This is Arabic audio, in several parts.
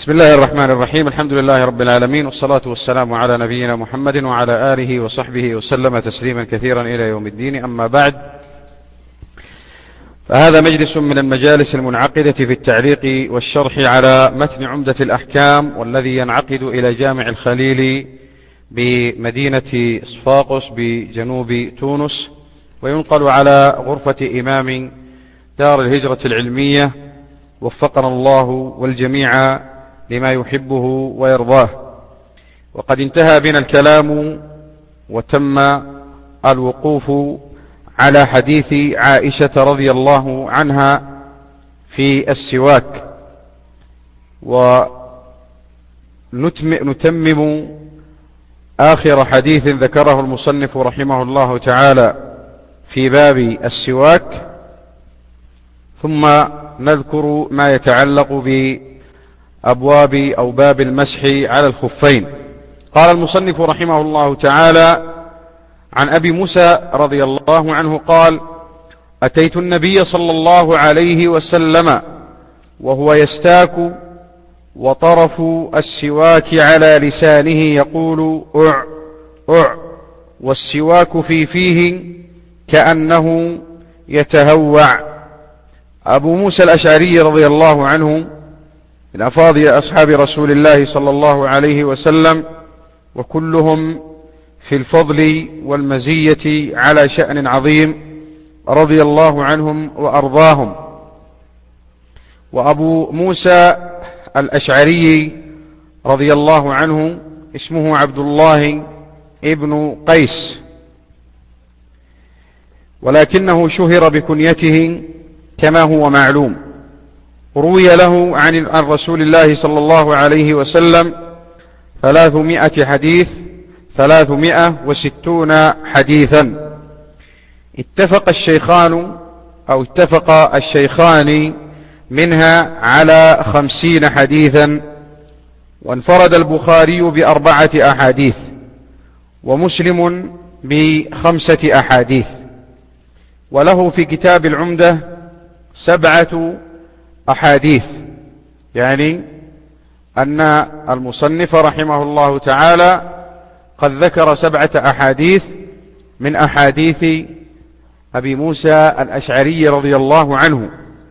بسم الله الرحمن الرحيم. الحمد لله رب العالمين، والصلاة والسلام على نبينا محمد وعلى آله وصحبه وسلم تسليما كثيرا إلى يوم الدين. أما بعد، فهذا مجلس من المجالس المنعقدة في التعليق والشرح على متن عمدة الأحكام، والذي ينعقد إلى جامع الخليل بمدينة صفاقس بجنوب تونس، وينقل على غرفة إمام دار الهجرة العلمية، وفقنا الله والجميع لما يحبه ويرضاه. وقد انتهى بنا الكلام وتم الوقوف على حديث عائشة رضي الله عنها في السواك، ونتمم آخر حديث ذكره المصنف رحمه الله تعالى في باب السواك، ثم نذكر ما يتعلق بأبواب أو باب المسح على الخفين. قال المصنف رحمه الله تعالى: عن أبي موسى رضي الله عنه قال: أتيت النبي صلى الله عليه وسلم وهو يستاك وطرف السواك على لسانه يقول أع أع، والسواك في فيه كأنه يتهوع. أبو موسى الأشعري رضي الله عنه من أفاضل أصحاب رسول الله صلى الله عليه وسلم، وكلهم في الفضل والمزية على شأن عظيم، رضي الله عنهم وأرضاهم. وأبو موسى الأشعري رضي الله عنه اسمه عبد الله ابن قيس، ولكنه شهر بكنيته كما هو معلوم. روي له عن رسول الله صلى الله عليه وسلم 300 حديث، 360 حديثا. اتفق الشيخان منها على 50 حديثا، وانفرد البخاري ب4 أحاديث، ومسلم ب5 أحاديث، وله في كتاب العمدة 7 أحاديث، يعني أن المصنف رحمه الله تعالى قد ذكر 7 أحاديث من أحاديث أبي موسى الأشعري رضي الله عنه.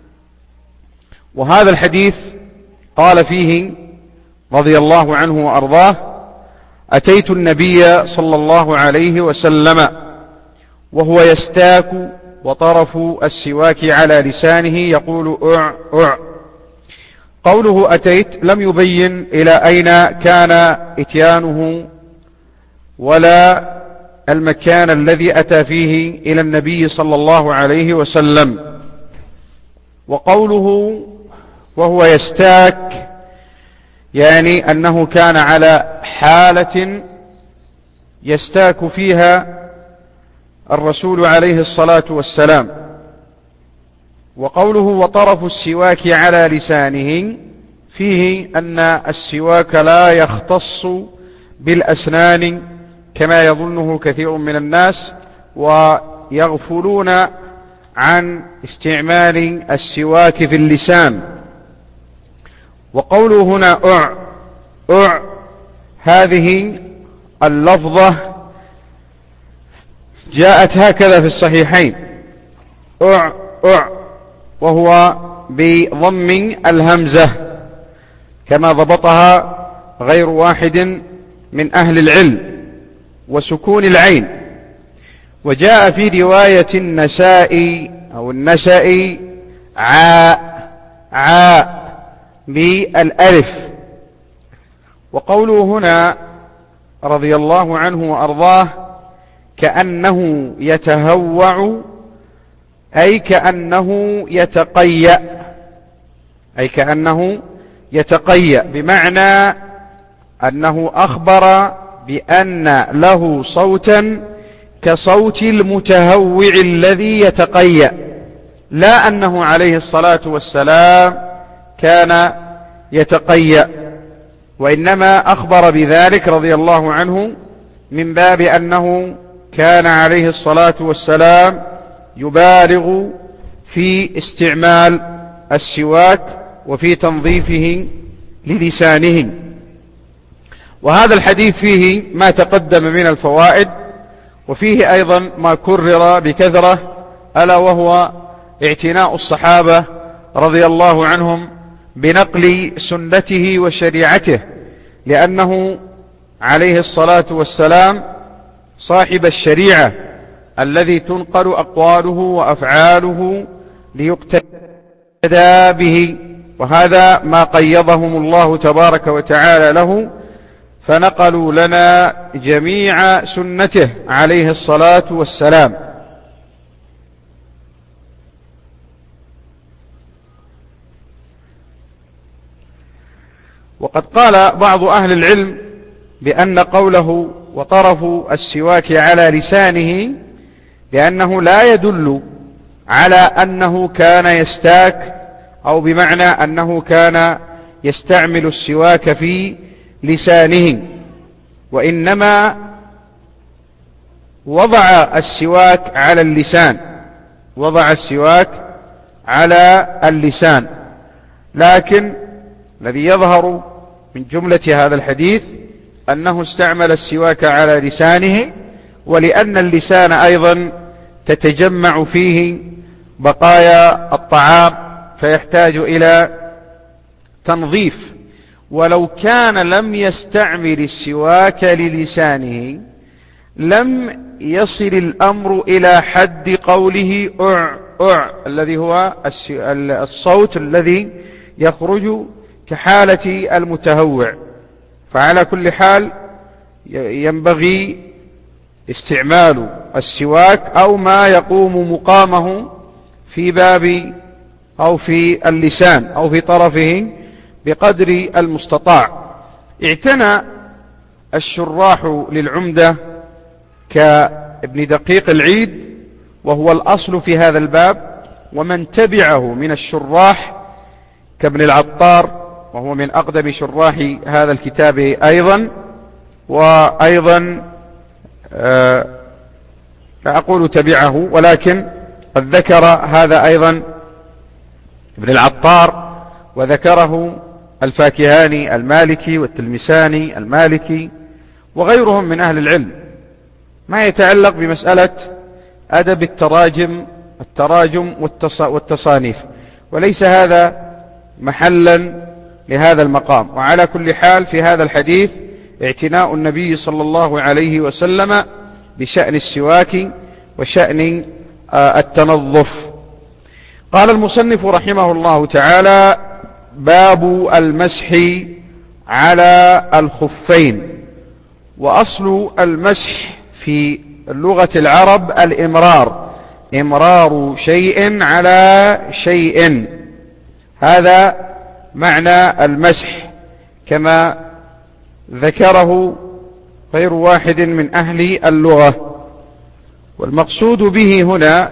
وهذا الحديث قال فيه رضي الله عنه وأرضاه: أتيت النبي صلى الله عليه وسلم وهو يستاك وطرف السواك على لسانه يقول أع أع. قوله أتيت لم يبين إلى أين كان إتيانه ولا المكان الذي أتى فيه إلى النبي صلى الله عليه وسلم. وقوله وهو يستاك يعني أنه كان على حالة يستاك فيها الرسول عليه الصلاة والسلام. وقوله وطرف السواك على لسانه فيه أن السواك لا يختص بالأسنان كما يظنه كثير من الناس، ويغفلون عن استعمال السواك في اللسان. وقوله هنا أع أع، هذه اللفظة جاءت هكذا في الصحيحين: أع أع، وهو بضم الهمزة كما ضبطها غير واحد من أهل العلم، وسكون العين. وجاء في رواية النسائي أو النسائي عاء عاء بالألف. وقوله هنا رضي الله عنه وأرضاه كأنه يتهوع، أي كأنه يتقيأ، بمعنى أنه أخبر بأن له صوتا كصوت المتهوع الذي يتقيأ، لا أنه عليه الصلاة والسلام كان يتقيأ، وإنما أخبر بذلك رضي الله عنه من باب أنه كان عليه الصلاة والسلام يبالغ في استعمال السواك وفي تنظيفه للسانه. وهذا الحديث فيه ما تقدم من الفوائد، وفيه أيضا ما كرر بكثرة، ألا وهو اعتناء الصحابة رضي الله عنهم بنقل سنته وشريعته، لأنه عليه الصلاة والسلام صاحب الشريعة الذي تنقل أقواله وأفعاله ليقتدى به، وهذا ما قيضهم الله تبارك وتعالى له، فنقلوا لنا جميع سنته عليه الصلاة والسلام. وقد قال بعض أهل العلم بأن قوله وطرف السواك على لسانه لأنه لا يدل على أنه كان يستاك، أو بمعنى أنه كان يستعمل السواك في لسانه، وإنما وضع السواك على اللسان، وضع السواك على اللسان. لكن الذي يظهر من جملة هذا الحديث أنه استعمل السواك على لسانه، ولأن اللسان أيضا تتجمع فيه بقايا الطعام فيحتاج إلى تنظيف. ولو كان لم يستعمل السواك للسانه لم يصل الأمر إلى حد قوله أع الذي هو الصوت الذي يخرج كحالة المتهوع. فعلى كل حال ينبغي استعمال السواك أو ما يقوم مقامه في باب أو في اللسان أو في طرفه بقدر المستطاع. اعتنى الشراح للعمدة كابن دقيق العيد، وهو الأصل في هذا الباب، ومن تبعه من الشراح كابن العطار، وهو من أقدم شراح هذا الكتاب أيضا. وأيضا لا أقول تبعه، ولكن قد ذكر هذا أيضا ابن العطار، وذكره الفاكهاني المالكي والتلمساني المالكي وغيرهم من أهل العلم، ما يتعلق بمسألة أدب التراجم والتصانيف، وليس هذا محلا لهذا المقام. وعلى كل حال في هذا الحديث اعتناء النبي صلى الله عليه وسلم بشأن السواك وشأن التنظف. قال المصنف رحمه الله تعالى: باب المسح على الخفين. وأصل المسح في لغة العرب الإمرار، إمرار شيء على شيء، هذا معنى المسح كما ذكره غير واحد من أهل اللغة. والمقصود به هنا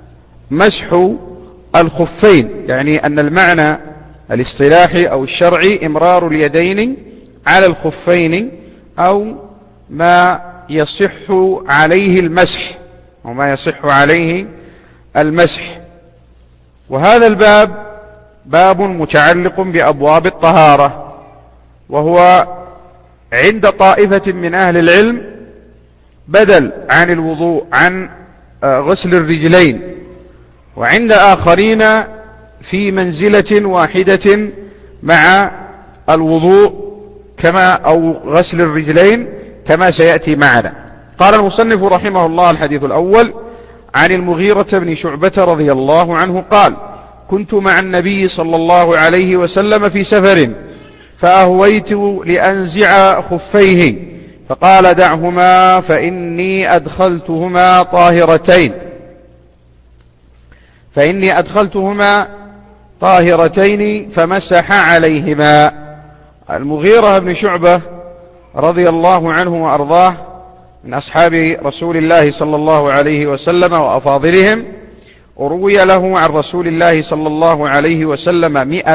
مسح الخفين، يعني أن المعنى الاصطلاحي أو الشرعي إمرار اليدين على الخفين، أو ما يصح عليه المسح، أو ما يصح عليه المسح. وهذا الباب باب متعلق بأبواب الطهارة، وهو عند طائفة من أهل العلم بدل عن الوضوء عن غسل الرجلين، وعند آخرين في منزلة واحدة مع الوضوء كما أو غسل الرجلين كما سيأتي معنا. قال المصنف رحمه الله: الحديث الأول عن المغيرة بن شعبة رضي الله عنه قال: كنت مع النبي صلى الله عليه وسلم في سفر، فأهويت لأنزع خفيه، فقال: دعهما فإني أدخلتهما طاهرتين فمسح عليهما. المغيرة بن شعبة رضي الله عنه وأرضاه من أصحاب رسول الله صلى الله عليه وسلم وأفاضلهم، وروي له عن رسول الله صلى الله عليه وسلم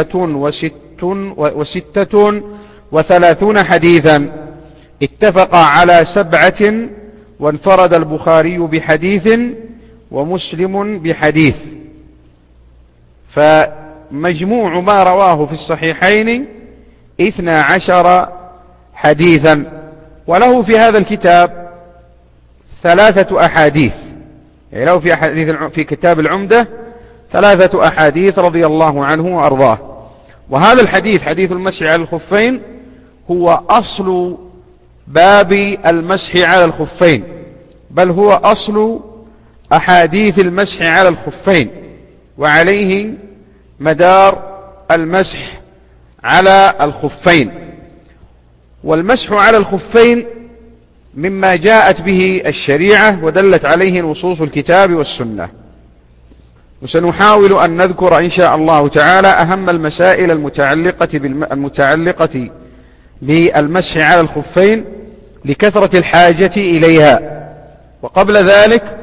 136 حديثا، اتفق على 7، وانفرد البخاري بحديث ومسلم بحديث. فمجموع ما رواه في الصحيحين 12 حديثا، وله في هذا الكتاب 3 أحاديث، يعني له في كتاب العمدة 3 أحاديث رضي الله عنه وأرضاه. وهذا الحديث، حديث المسح على الخفين، هو أصل باب المسح على الخفين، بل هو أصل أحاديث المسح على الخفين، وعليه مدار المسح على الخفين. والمسح على الخفين مما جاءت به الشريعة ودلت عليه نصوص الكتاب والسنة. وسنحاول أن نذكر إن شاء الله تعالى أهم المسائل المتعلقة بالمسح على الخفين لكثرة الحاجة إليها. وقبل ذلك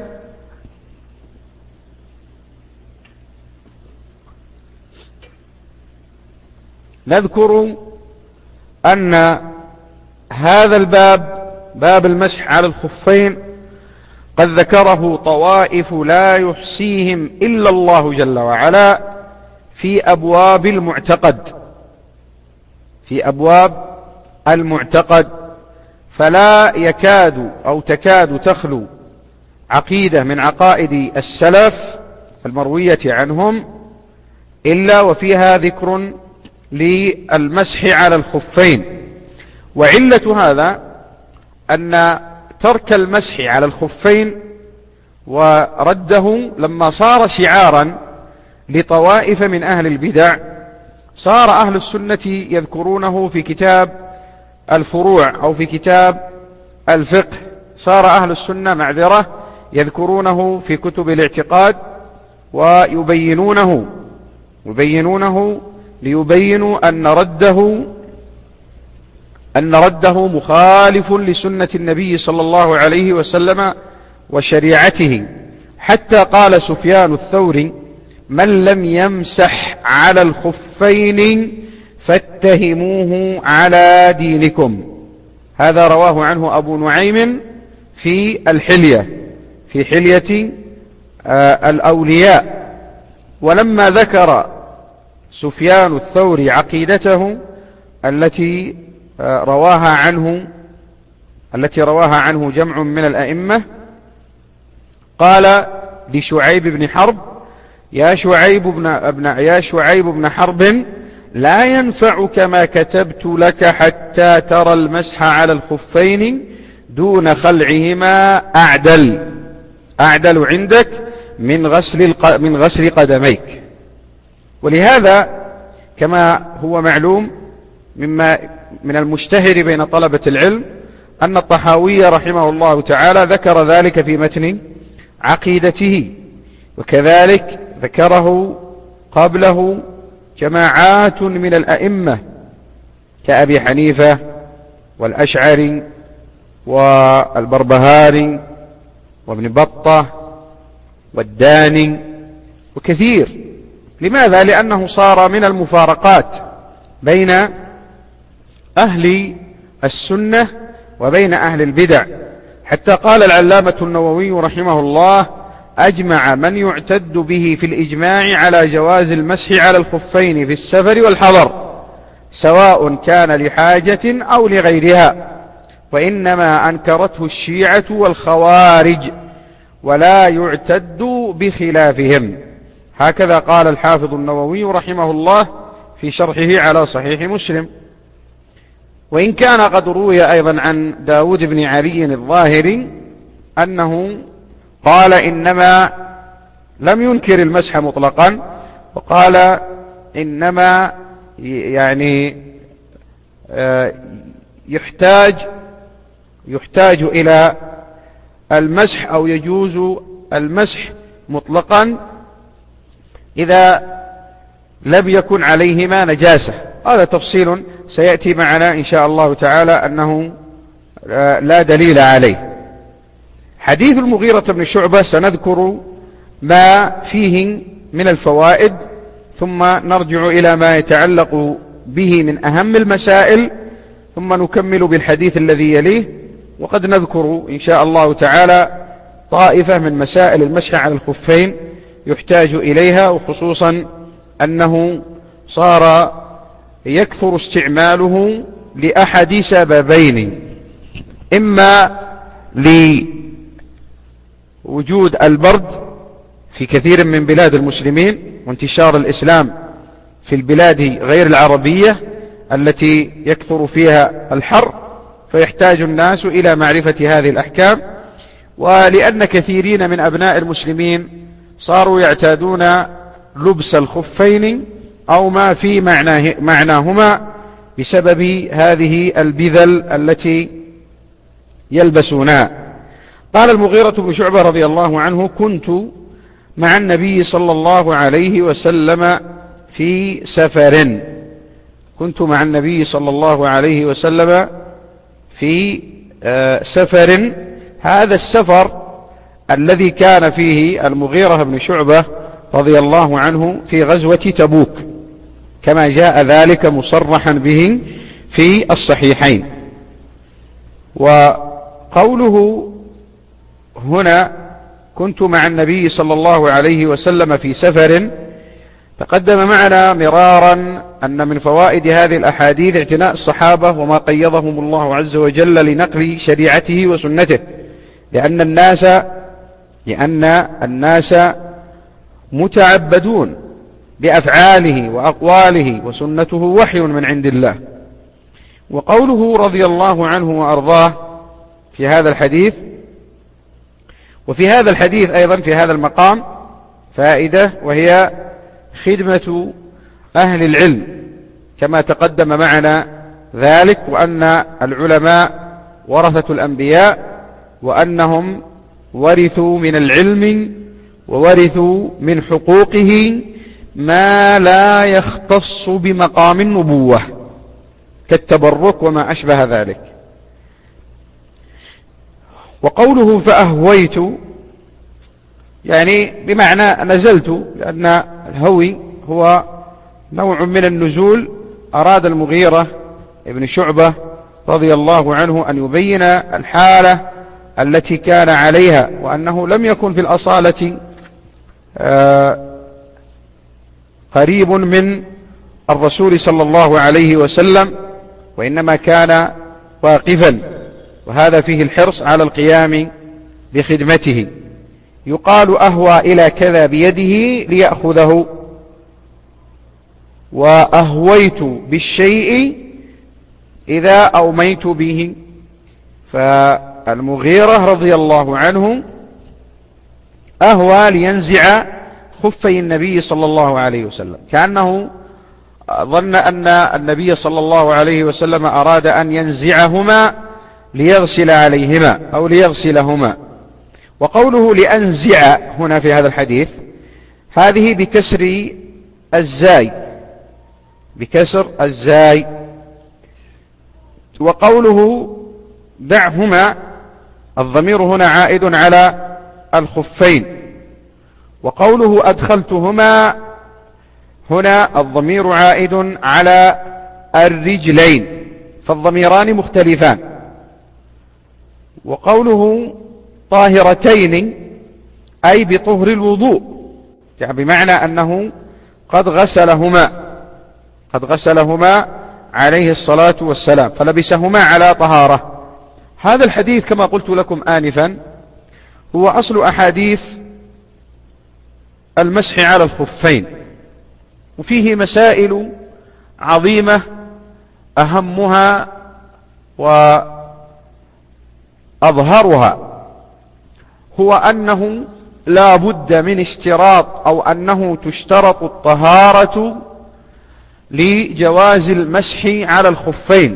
نذكر أن هذا الباب، باب المسح على الخفين، قد ذكره طوائف لا يحصيهم إلا الله جل وعلا في أبواب المعتقد، في أبواب المعتقد، فلا يكاد أو تكاد تخلو عقيدة من عقائد السلف المروية عنهم إلا وفيها ذكر للمسح على الخفين. وعلة هذا أن ترك المسح على الخفين ورده لما صار شعارا لطوائف من أهل البدع، صار أهل السنة يذكرونه في كتاب الفروع أو في كتاب الفقه، صار أهل السنة معذرة يذكرونه في كتب الاعتقاد ويبينونه ليبينوا أن رده مخالف لسنة النبي صلى الله عليه وسلم وشريعته. حتى قال سفيان الثوري: من لم يمسح على الخفين فاتهموه على دينكم. هذا رواه عنه أبو نعيم في الحلية، في حلية الأولياء. ولما ذكر سفيان الثوري عقيدته التي رواها عنه جمع من الأئمة، قال لشعيب بن حرب: يا شعيب بن حرب، لا ينفعك ما كتبت لك حتى ترى المسح على الخفين دون خلعهما أعدل عندك من غسل قدميك. ولهذا كما هو معلوم من المشتهر بين طلبة العلم أن الطحاوي رحمه الله تعالى ذكر ذلك في متن عقيدته، وكذلك ذكره قبله جماعات من الأئمة كأبي حنيفة والأشعري والبربهاري وابن بطة والداني وكثير. لماذا؟ لأنه صار من المفارقات بين أهل السنة وبين أهل البدع، حتى قال العلامة النووي رحمه الله: أجمع من يعتد به في الإجماع على جواز المسح على الخفين في السفر والحضر، سواء كان لحاجة أو لغيرها، وإنما أنكرته الشيعة والخوارج، ولا يعتد بخلافهم. هكذا قال الحافظ النووي رحمه الله في شرحه على صحيح مسلم. وإن كان قد روي أيضا عن داود بن علي الظاهري أنه قال إنما لم ينكر المسح مطلقا، وقال إنما يعني يحتاج إلى المسح أو يجوز المسح مطلقا إذا لم يكن عليهما نجاسة. هذا تفصيل سيأتي معنا إن شاء الله تعالى أنه لا دليل عليه. حديث المغيرة بن شعبة سنذكر ما فيه من الفوائد، ثم نرجع إلى ما يتعلق به من أهم المسائل، ثم نكمل بالحديث الذي يليه. وقد نذكر إن شاء الله تعالى طائفة من مسائل المسح على الخفين يحتاج إليها، وخصوصا أنه صار يكثر استعماله لأحد سببين: إما لوجود البرد في كثير من بلاد المسلمين وانتشار الإسلام في البلاد غير العربية التي يكثر فيها الحر، فيحتاج الناس إلى معرفة هذه الأحكام، ولأن كثيرين من أبناء المسلمين صاروا يعتادون لبس الخفين أو ما في معناهما بسبب هذه البذل التي يلبسونها. قال المغيرة بن شعبة رضي الله عنه: كنت مع النبي صلى الله عليه وسلم في سفر. كنت مع النبي صلى الله عليه وسلم في سفر. هذا السفر الذي كان فيه المغيرة بن شعبة رضي الله عنه في غزوة تبوك، كما جاء ذلك مصرحا به في الصحيحين. وقوله هنا كنت مع النبي صلى الله عليه وسلم في سفر، تقدم معنا مرارا أن من فوائد هذه الأحاديث اعتناء الصحابة وما قيضهم الله عز وجل لنقل شريعته وسنته، لأن الناس متعبدون بأفعاله وأقواله، وسنته وحي من عند الله. وقوله رضي الله عنه وأرضاه في هذا الحديث، وفي هذا الحديث أيضا في هذا المقام فائدة، وهي خدمة أهل العلم كما تقدم معنا ذلك، وأن العلماء ورثة الأنبياء، وأنهم ورثوا من العلم وورثوا من حقوقه ما لا يختص بمقام النبوة كالتبرك وما أشبه ذلك. وقوله فأهويت يعني بمعنى نزلت، لأن الهوي هو نوع من النزول. أراد المغيرة ابن شعبة رضي الله عنه أن يبين الحالة التي كان عليها، وأنه لم يكن في الأصالة قريب من الرسول صلى الله عليه وسلم، وإنما كان واقفا، وهذا فيه الحرص على القيام بخدمته. يقال أهوى إلى كذا بيده ليأخذه، وأهويت بالشيء إذا أوميت به. فالمغيرة رضي الله عنه أهوى لينزع خفي النبي صلى الله عليه وسلم، كأنه ظن أن النبي صلى الله عليه وسلم أراد أن ينزعهما ليغسل عليهما أو ليغسلهما. وقوله لأنزع هنا في هذا الحديث هذه بكسر الزاي، بكسر الزاي. وقوله دعهما الضمير هنا عائد على الخفين. وقوله أدخلتهما هنا الضمير عائد على الرجلين، فالضميران مختلفان. وقوله طاهرتين أي بطهر الوضوء، يعني بمعنى أنه قد غسلهما عليه الصلاة والسلام، فلبسهما على طهارة. هذا الحديث كما قلت لكم آنفا هو أصل أحاديث المسح على الخفين، وفيه مسائل عظيمة، أهمها وأظهرها هو أنه لا بد من اشتراط، أو أنه تشترط الطهارة لجواز المسح على الخفين.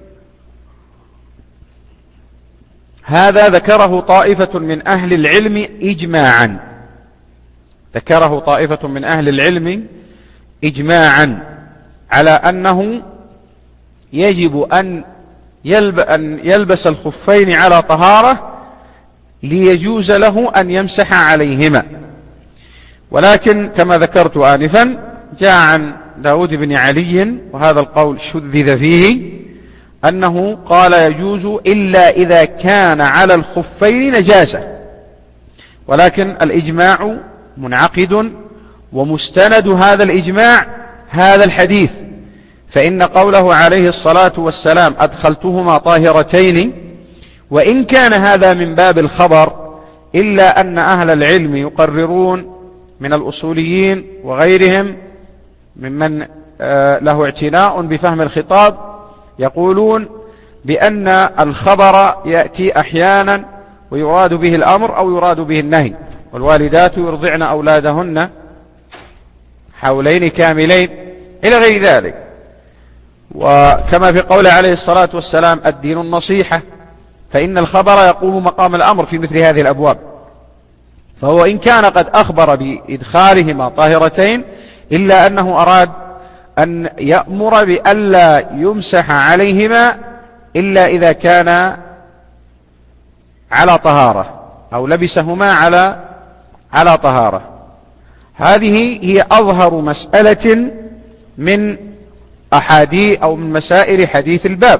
هذا ذكره طائفة من أهل العلم إجماعا، ذكره طائفة من أهل العلم إجماعا على أنه يجب أن يلبس الخفين على طهارة ليجوز له أن يمسح عليهما. ولكن كما ذكرت آنفا جاء عن داود بن علي، وهذا القول شذذ فيه، أنه قال يجوز إلا إذا كان على الخفين نجاسة. ولكن الإجماع منعقد، ومستند هذا الإجماع هذا الحديث، فإن قوله عليه الصلاة والسلام أدخلتهما طاهرتين وإن كان هذا من باب الخبر إلا أن أهل العلم يقررون من الأصوليين وغيرهم ممن له اعتناء بفهم الخطاب يقولون بأن الخبر يأتي أحيانا ويراد به الأمر أو يراد به النهي. والوالدات يرضعن أولادهن حولين كاملين إلى غير ذلك. وكما في قول عليه الصلاة والسلام الدين النصيحة، فإن الخبر يقوم مقام الأمر في مثل هذه الأبواب. فهو إن كان قد أخبر بإدخالهما طاهرتين إلا أنه أراد أن يأمر بألا يمسح عليهما إلا إذا كان على طهارة أو لبسهما على طهارة. هذه هي أظهر مسألة من أحاديث أو من مسائل حديث الباب.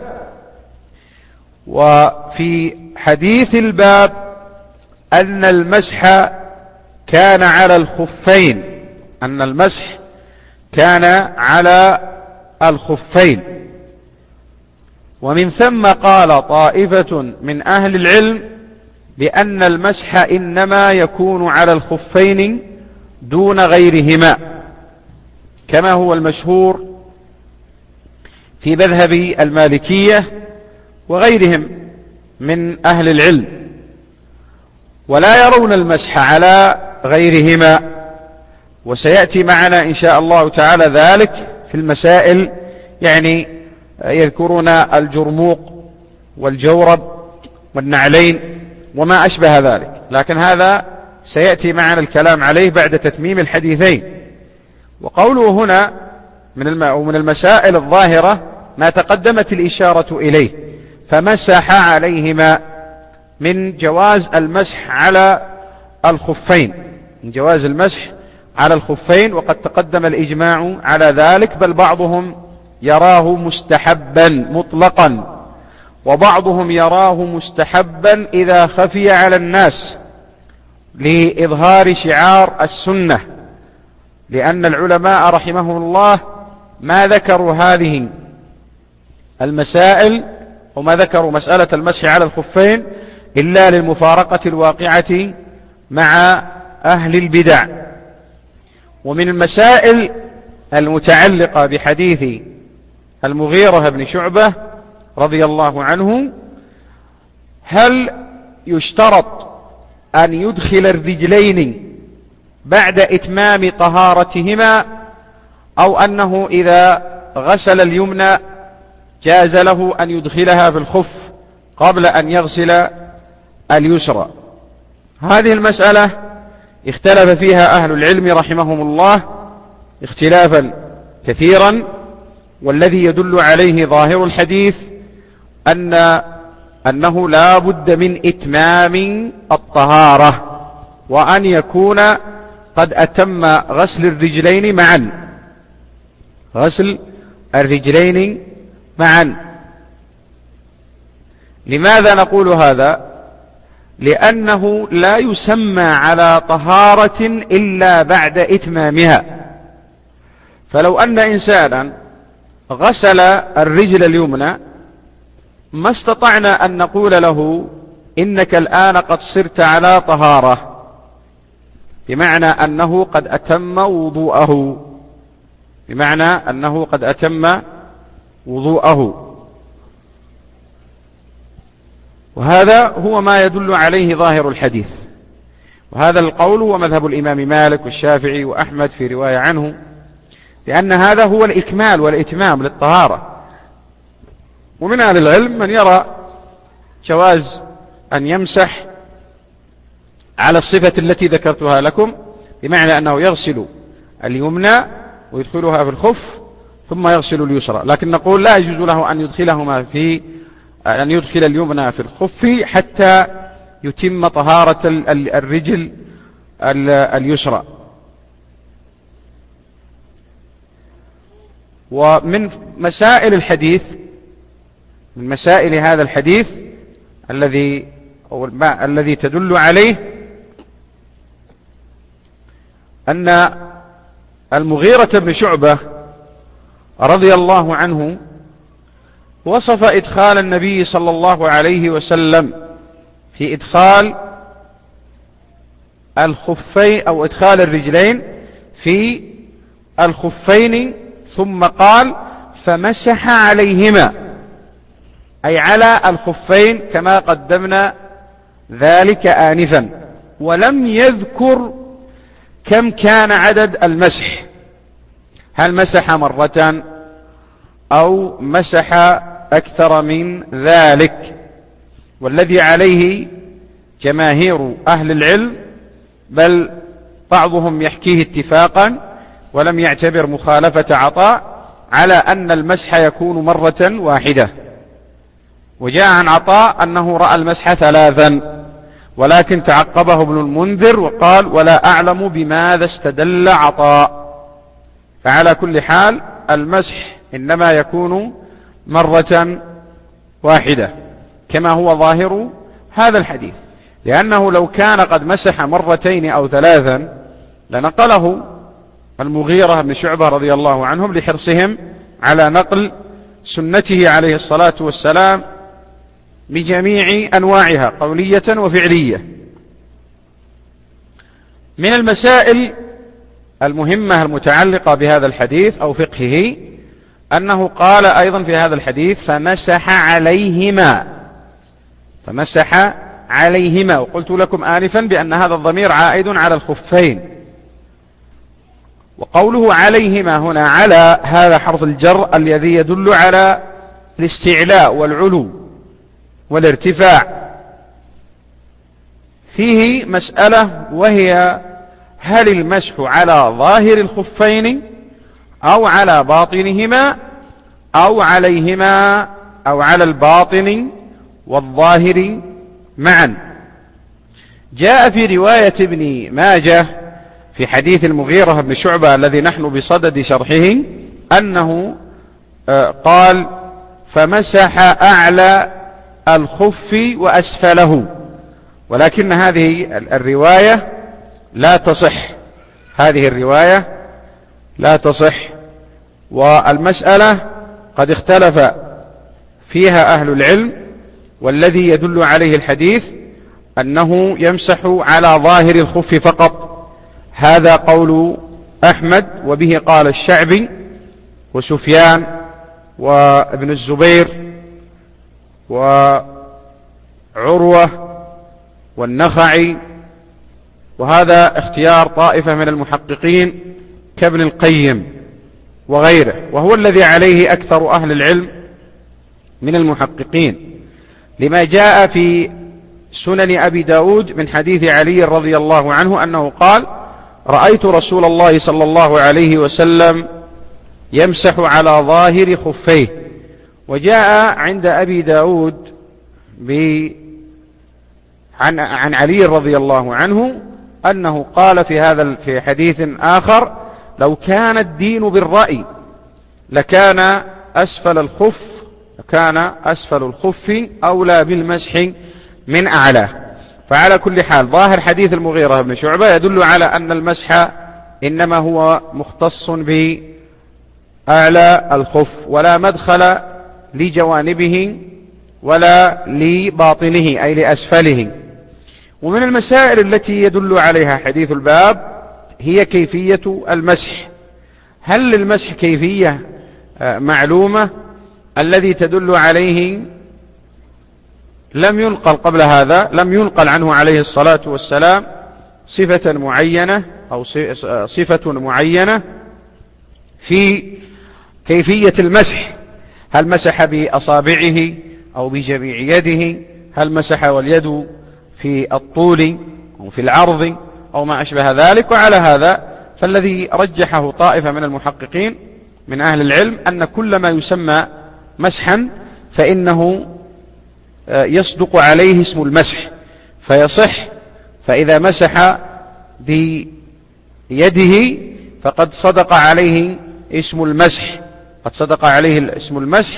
وفي حديث الباب أن المسح كان على الخفين، أن المسح كان على الخفين. ومن ثم قال طائفة من أهل العلم بأن المسح إنما يكون على الخفين دون غيرهما، كما هو المشهور في مذهب المالكية وغيرهم من أهل العلم، ولا يرون المسح على غيرهما. وسيأتي معنا إن شاء الله تعالى ذلك في المسائل، يعني يذكرون الجرموق والجورب والنعلين وما أشبه ذلك، لكن هذا سيأتي معنا الكلام عليه بعد تتميم الحديثين. وقوله هنا من المسائل الظاهرة ما تقدمت الإشارة إليه، فمسح عليهما، من جواز المسح على الخفين، من جواز المسح على الخفين. وقد تقدم الإجماع على ذلك، بل بعضهم يراه مستحبا مطلقا، وبعضهم يراه مستحبا إذا خفي على الناس لإظهار شعار السنة، لأن العلماء رحمهم الله ما ذكروا هذه المسائل وما ذكروا مسألة المسح على الخفين إلا للمفارقة الواقعة مع أهل البدع. ومن المسائل المتعلقة بحديث المغيرة بن شعبة رضي الله عنه، هل يشترط أن يدخل الرجلين بعد إتمام طهارتهما، أو أنه إذا غسل اليمنى جاز له أن يدخلها في الخف قبل أن يغسل اليسرى؟ هذه المسألة اختلف فيها أهل العلم رحمهم الله اختلافا كثيرا، والذي يدل عليه ظاهر الحديث أنه لا بد من إتمام الطهارة، وأن يكون قد أتم غسل الرجلين معا، غسل الرجلين معا. لماذا نقول هذا؟ لأنه لا يسمى على طهارة إلا بعد إتمامها. فلو أن إنسانا غسل الرجل اليمنى ما استطعنا أن نقول له إنك الآن قد صرت على طهارة، بمعنى أنه قد أتم وضوءه، بمعنى أنه قد أتم وضوءه. وهذا هو ما يدل عليه ظاهر الحديث. وهذا القول هو مذهب الإمام مالك والشافعي وأحمد في رواية عنه، لأن هذا هو الإكمال والإتمام للطهارة. ومن أهل العلم من يرى جواز أن يمسح على الصفة التي ذكرتها لكم، بمعنى أنه يغسل اليمنى ويدخلها في الخف ثم يغسل اليسرى، لكن نقول لا يجوز له أن يدخل اليمنى في الخف حتى يتم طهارة الرجل اليسرى. ومن مسائل الحديث، من مسائل هذا الحديث الذي تدل عليه أن المغيرة بن شعبة رضي الله عنه وصف إدخال النبي صلى الله عليه وسلم في إدخال الخفين أو إدخال الرجلين في الخفين، ثم قال فمسح عليهما، أي على الخفين كما قدمنا ذلك آنفا، ولم يذكر كم كان عدد المسح، هل مسح مرة أو مسح أكثر من ذلك، والذي عليه جماهير أهل العلم، بل بعضهم يحكيه اتفاقا ولم يعتبر مخالفة عطاء، على أن المسح يكون مرة واحدة. وجاء عن عطاء أنه رأى المسح 3، ولكن تعقبه ابن المنذر وقال ولا أعلم بماذا استدل عطاء. فعلى كل حال المسح إنما يكون مرة واحدة كما هو ظاهر هذا الحديث، لأنه لو كان قد مسح مرتين أو 3 لنقله المغيرة بن شعبة رضي الله عنهم لحرصهم على نقل سنته عليه الصلاة والسلام بجميع أنواعها قولية وفعلية. من المسائل المهمة المتعلقة بهذا الحديث أو فقهه أنه قال أيضا في هذا الحديث فمسح عليهما، فمسح عليهما، وقلت لكم آنفا بأن هذا الضمير عائد على الخفين، وقوله عليهما هنا على هذا حرف الجر الذي يدل على الاستعلاء والعلو والارتفاع. فيه مسألة وهي هل المسح على ظاهر الخفين أو على باطنهما أو عليهما أو على الباطن والظاهر معا. جاء في رواية ابن ماجه في حديث المغيرة بن شعبة الذي نحن بصدد شرحه أنه قال فمسح أعلى الخف وأسفله، ولكن هذه الرواية لا تصح، هذه الرواية لا تصح، والمسألة قد اختلف فيها أهل العلم، والذي يدل عليه الحديث أنه يمسح على ظاهر الخف فقط، هذا قول أحمد، وبه قال الشعبي وسفيان وابن الزبير وعروة والنخعي، وهذا اختيار طائفة من المحققين كابن القيم وغيره، وهو الذي عليه أكثر أهل العلم من المحققين، لما جاء في سنن أبي داود من حديث علي رضي الله عنه أنه قال رأيت رسول الله صلى الله عليه وسلم يمسح على ظاهر خفيه. وجاء عند أبي داود عن علي رضي الله عنه أنه قال في حديث آخر لو كان الدين بالرأي لكان أسفل الخف أولى بالمسح من أعلاه. فعلى كل حال ظاهر حديث المغيرة بن شعبة يدل على أن المسح إنما هو مختص بأعلى الخف، ولا مدخل لجوانبه ولا لباطنه أي لأسفله. ومن المسائل التي يدل عليها حديث الباب هي كيفية المسح. هل للمسح كيفية معلومة؟ الذي تدل عليه لم ينقل قبل هذا، لم ينقل عنه عليه الصلاة والسلام صفة معينة أو صفة معينة في كيفية المسح، هل مسح بأصابعه أو بجميع يده، هل مسح واليد في الطول أو في العرض أو ما أشبه ذلك. وعلى هذا فالذي رجحه طائفة من المحققين من أهل العلم أن كل ما يسمى مسحا فإنه يصدق عليه اسم المسح فيصح، فإذا مسح بيده فقد صدق عليه اسم المسح، قد صدق عليه اسم المسح.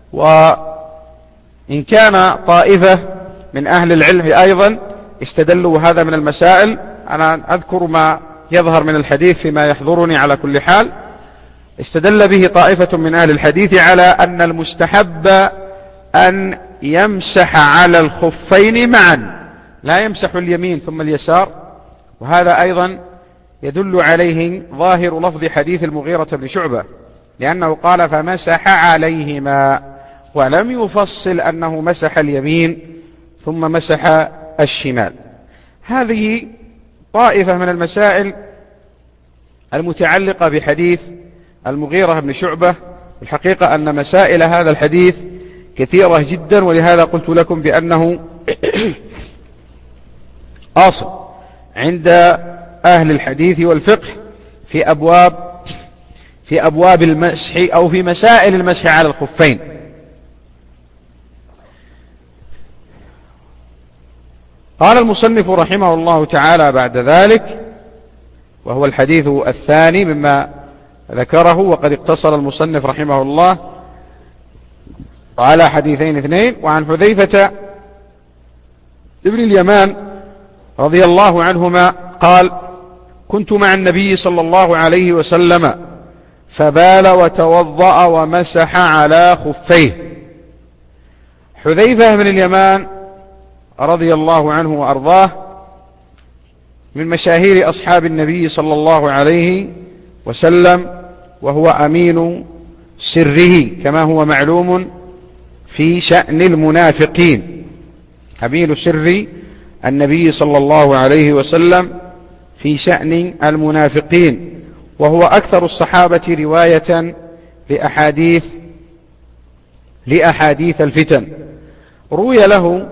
وإن كان طائفة من أهل العلم أيضا استدلوا هذا من المسائل، أنا أذكر ما يظهر من الحديث فيما يحضرني على كل حال. استدل به طائفة من أهل الحديث على أن المستحب أن يمسح على الخفين معا، لا يمسح اليمين ثم اليسار، وهذا أيضا يدل عليه ظاهر لفظ حديث المغيرة بن شعبة، لأنه قال فمسح عليهما، ولم يفصل أنه مسح اليمين ثم مسح الشمال. هذه طائفة من المسائل المتعلقة بحديث المغيرة بن شعبة. الحقيقة أن مسائل هذا الحديث كثيرة جدا، ولهذا قلت لكم بأنه أصل عند أهل الحديث والفقه في أبواب المسح أو في مسائل المسح على الخفين. قال المصنف رحمه الله تعالى بعد ذلك، وهو الحديث الثاني مما ذكره، وقد اقتصر المصنف رحمه الله على حديثين اثنين. وعن حذيفة ابن اليمان رضي الله عنهما قال: كنت مع النبي صلى الله عليه وسلم فبال وتوضأ ومسح على خفيه. حذيفة بن اليمان رضي الله عنه وأرضاه من مشاهير أصحاب النبي صلى الله عليه وسلم، وهو أمين سره كما هو معلوم في شأن المنافقين، أمين سر النبي صلى الله عليه وسلم في شأن المنافقين، وهو أكثر الصحابة رواية لأحاديث الفتن. روي له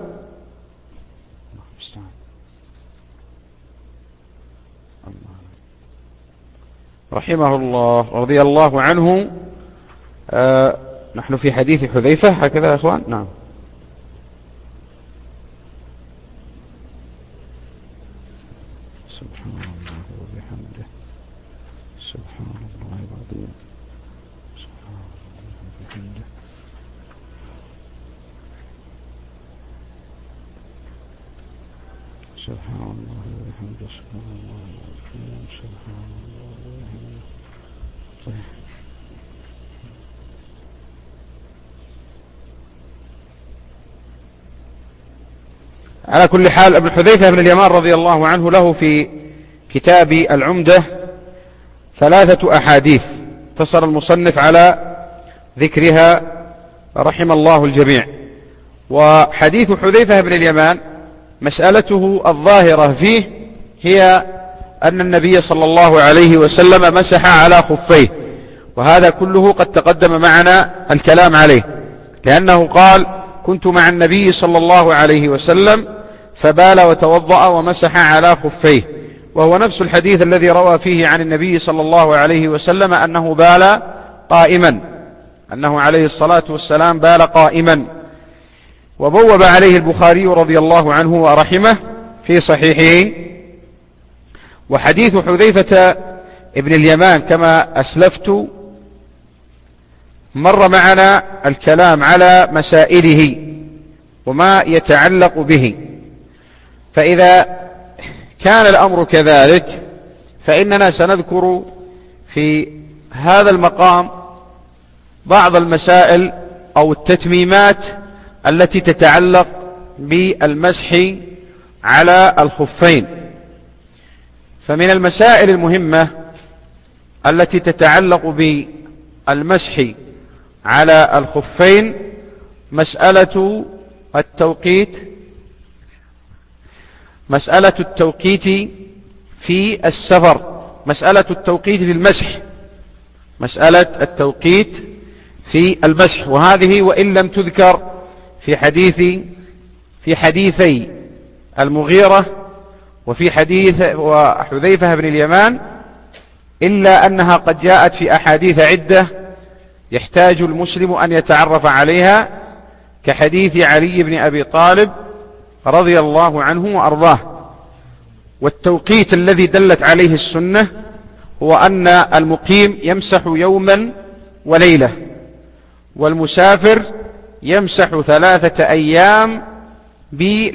رحمه الله رضي الله عنه، نحن في حديث حذيفة هكذا يا أخوان؟ نعم. سبحان الله وبحمده، سبحان الله العظيم، سبحان الله وبحمده، سبحان الله وبحمده، سبحان الله العظيم، سبحان الله وبحمده. على كل حال، ابن حذيفة بن اليمان رضي الله عنه له في كتاب العمدة 3 أحاديث اقتصر المصنف على ذكرها رحم الله الجميع. وحديث حذيفة بن اليمان مسألته الظاهرة فيه هي أن النبي صلى الله عليه وسلم مسح على خفيه، وهذا كله قد تقدم معنا الكلام عليه، لأنه قال: كنت مع النبي صلى الله عليه وسلم فبال وتوضأ ومسح على خفيه، وهو نفس الحديث الذي روى فيه عن النبي صلى الله عليه وسلم أنه بال قائما، أنه عليه الصلاة والسلام بال قائما. وبوب عليه البخاري رضي الله عنه ورحمه في صحيحه. وحديث حذيفة ابن اليمان كما أسلفت مر معنا الكلام على مسائله وما يتعلق به، فإذا كان الأمر كذلك فإننا سنذكر في هذا المقام بعض المسائل أو التتميمات التي تتعلق بالمسح على الخفين. فمن المسائل المهمة التي تتعلق بالمسح على الخفين مسألة التوقيت في السفر، مسألة التوقيت في المسح، مسألة التوقيت في المسح. وهذه وإن لم تذكر في حديثي المغيرة وفي حديث وحذيفة بن اليمان، إلا أنها قد جاءت في أحاديث عدة يحتاج المسلم أن يتعرف عليها، كحديث علي بن أبي طالب رضي الله عنه وأرضاه. والتوقيت الذي دلت عليه السنة هو أن المقيم يمسح يوما وليلة، والمسافر يمسح 3 أيام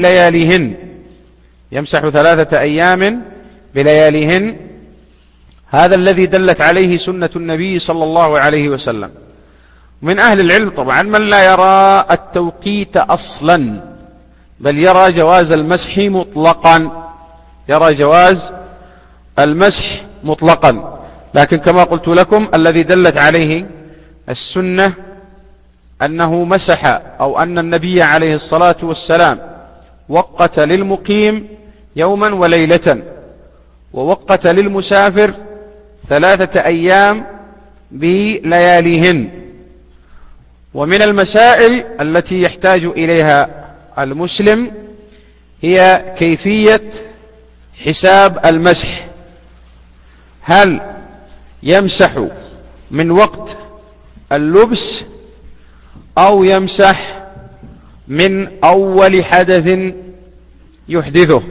بلياليهن، يمسح 3 أيام بلياليهن. هذا الذي دلت عليه سنة النبي صلى الله عليه وسلم. من أهل العلم طبعا من لا يرى التوقيت أصلا، بل يرى جواز المسح مطلقا، يرى جواز المسح مطلقا. لكن كما قلت لكم الذي دلت عليه السنة أنه مسح، أو أن النبي عليه الصلاة والسلام وقت للمقيم يوما وليلة، ووقت للمسافر 3 أيام بلياليهن. ومن المسائل التي يحتاج إليها المسلم هي كيفية حساب المسح. هل يمسح من وقت اللبس أو يمسح من أول حدث يحدثه؟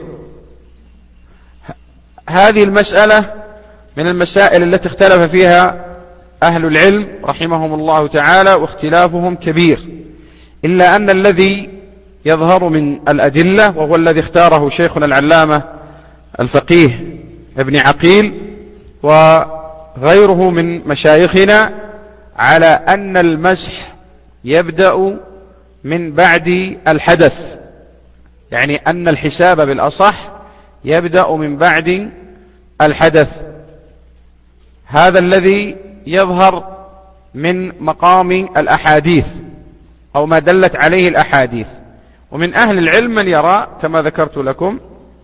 هذه المسألة من المسائل التي اختلف فيها أهل العلم رحمهم الله تعالى، واختلافهم كبير، إلا أن الذي يظهر من الأدلة، وهو الذي اختاره شيخنا العلامة الفقيه ابن عقيل وغيره من مشايخنا، على أن المسح يبدأ من بعد الحدث، يعني أن الحساب بالأصح يبدأ من بعد الحدث. هذا الذي يظهر من مقام الأحاديث أو ما دلت عليه الأحاديث. ومن أهل العلم من يرى كما ذكرت لكم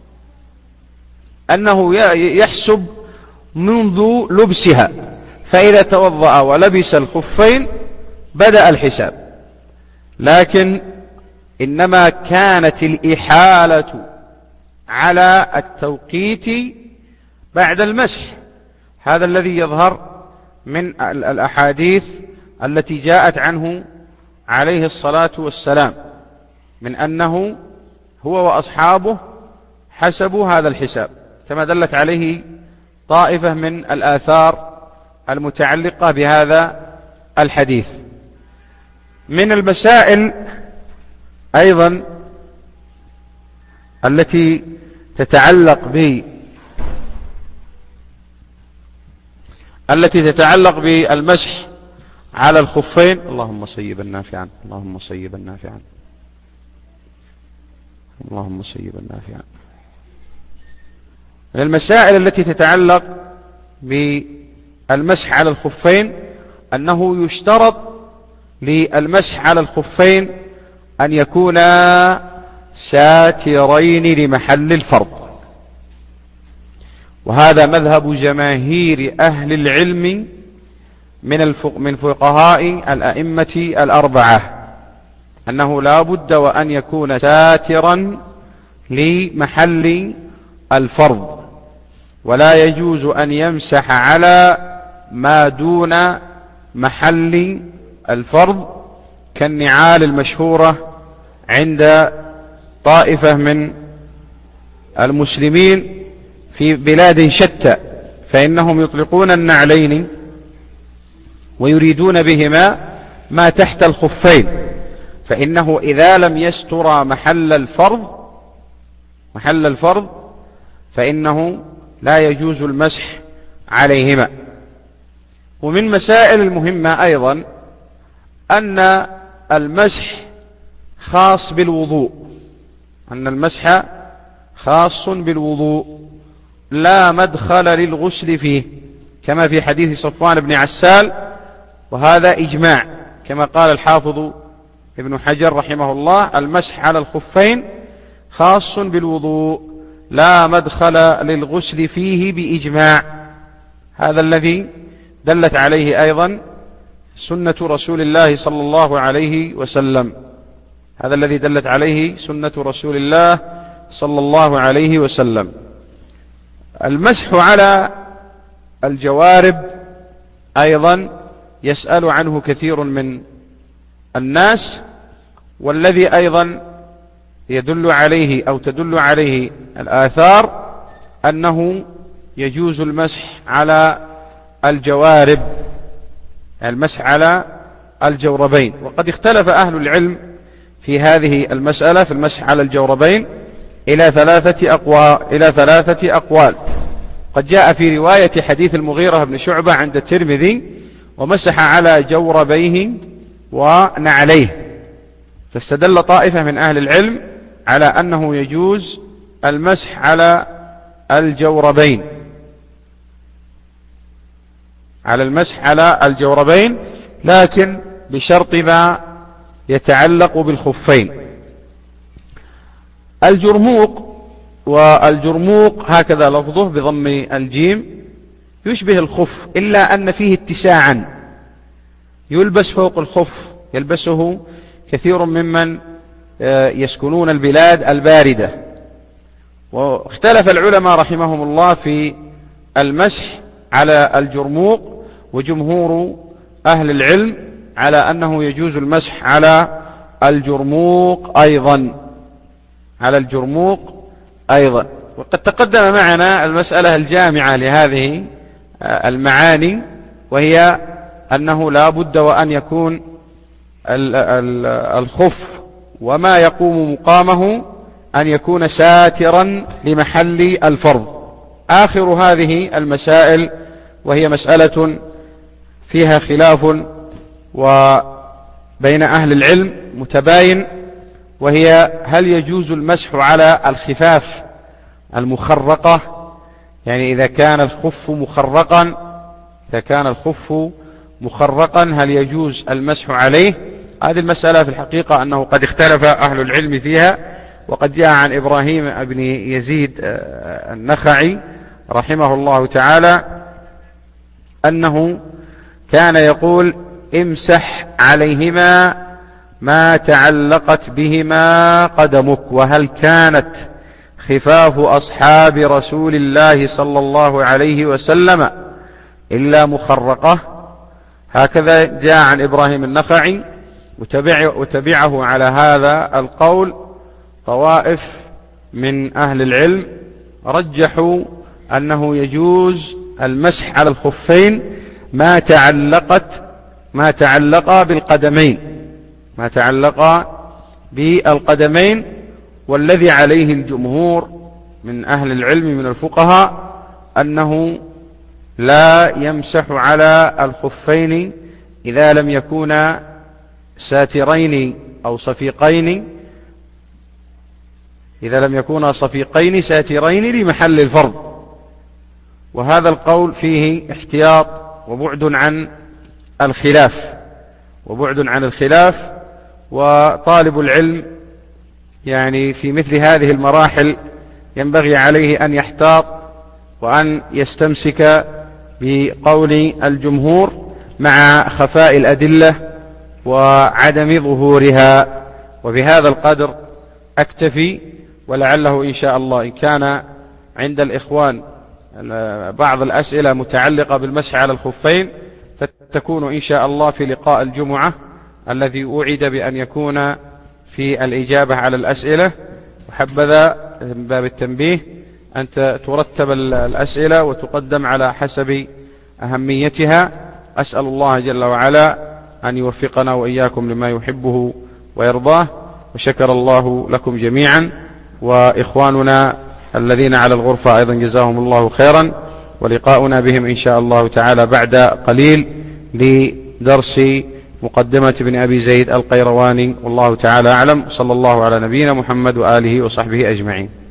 أنه يحسب منذ لبسها، فإذا توضأ ولبس الخفين بدأ الحساب. لكن إنما كانت الإحالة على التوقيت بعد المسح، هذا الذي يظهر من الأحاديث التي جاءت عنه عليه الصلاة والسلام، من أنه هو وأصحابه حسبوا هذا الحساب، كما دلت عليه طائفة من الآثار المتعلقة بهذا الحديث. من المسائل أيضا التي تتعلق بالمسح على الخفين، اللهم صيبا نافعا، اللهم صيبا نافعا، اللهم صيبا نافعا. من المسائل التي تتعلق بالمسح على الخفين أنه يشترط للمسح على الخفين أن يكونا ساترين لمحل الفرض، وهذا مذهب جماهير أهل العلم من فقهاء الأئمة الأربعة، أنه لا بد وأن يكون ساترا لمحل الفرض، ولا يجوز أن يمسح على ما دون محل الفرض كالنعال المشهورة عند طائفة من المسلمين في بلاد شتى، فإنهم يطلقون النعلين ويريدون بهما ما تحت الخفين، فإنه إذا لم يستر محل الفرض فإنه لا يجوز المسح عليهما. ومن مسائل المهمة أيضا أن المسح خاص بالوضوء، أن المسح خاص بالوضوء لا مدخل للغسل فيه، كما في حديث صفوان بن عسال، وهذا إجماع كما قال الحافظ ابن حجر رحمه الله: المسح على الخفين خاص بالوضوء لا مدخل للغسل فيه بإجماع. هذا الذي دلت عليه أيضا سنة رسول الله صلى الله عليه وسلم، هذا الذي دلت عليه سنة رسول الله صلى الله عليه وسلم. المسح على الجوارب أيضا يسأل عنه كثير من الناس، والذي أيضا يدل عليه أو تدل عليه الآثار أنه يجوز المسح على الجوارب، المسح على الجوربين. وقد اختلف أهل العلم في هذه المسألة في المسح على الجوربين إلى ثلاثة أقوال. وقد جاء في رواية حديث المغيرة بن شعبة عند الترمذي: ومسح على جوربيه ونعليه. فاستدل طائفة من أهل العلم على أنه يجوز المسح على الجوربين، على المسح على الجوربين، لكن بشرط ما يتعلق بالخفين. الجرموق، والجرموق هكذا لفظه بضم الجيم، يشبه الخف إلا أن فيه اتساعا، يلبس فوق الخف، يلبسه كثير ممن يسكنون البلاد الباردة. واختلف العلماء رحمهم الله في المسح على الجرموق، وجمهور أهل العلم على أنه يجوز المسح على الجرموق أيضا، على الجرموق أيضا. وقد تقدم معنا المسألة الجامعة لهذه المعاني، وهي أنه لا بد وأن يكون الخف وما يقوم مقامه أن يكون ساترا لمحل الفرض. آخر هذه المسائل، وهي مسألة فيها خلاف وبين أهل العلم متباين، وهي: هل يجوز المسح على الخفاف المخرقة؟ يعني إذا كان الخف مخرقا هل يجوز المسح عليه؟ هذه المسألة في الحقيقة أنه قد اختلف أهل العلم فيها. وقد جاء عن إبراهيم بن يزيد النخعي رحمه الله تعالى أنه كان يقول: امسح عليهما ما تعلقت بهما قدمك. وهل كانت خفاف أصحاب رسول الله صلى الله عليه وسلم إلا مخرقة؟ هكذا جاء عن إبراهيم النخعي. وتبعه على هذا القول طوائف من أهل العلم، رجحوا أنه يجوز المسح على الخفين ما تعلق بالقدمين، والذي عليه الجمهور من أهل العلم من الفقهاء أنه لا يمسح على الخفين إذا لم يكونا ساترين أو صفيقين، ساترين لمحل الفرض. وهذا القول فيه احتياط وبعد عن الخلاف، وطالب العلم يعني في مثل هذه المراحل ينبغي عليه أن يحتاط وأن يستمسك بقول الجمهور مع خفاء الأدلة وعدم ظهورها. وبهذا القدر أكتفي، ولعله إن شاء الله إن كان عند الإخوان بعض الأسئلة متعلقة بالمسح على الخفين فتكون إن شاء الله في لقاء الجمعة الذي أوعد بأن يكون في الإجابة على الأسئلة. وحبذا من باب التنبيه أن ترتب الأسئلة وتقدم على حسب أهميتها. أسأل الله جل وعلا أن يوفقنا وإياكم لما يحبه ويرضاه. وشكر الله لكم جميعا، وإخواننا الذين على الغرفة أيضا جزاهم الله خيرا. ولقاؤنا بهم إن شاء الله تعالى بعد قليل لدرس مقدمة ابن أبي زيد القيرواني، والله تعالى أعلم. صلى الله على نبينا محمد وآله وصحبه أجمعين.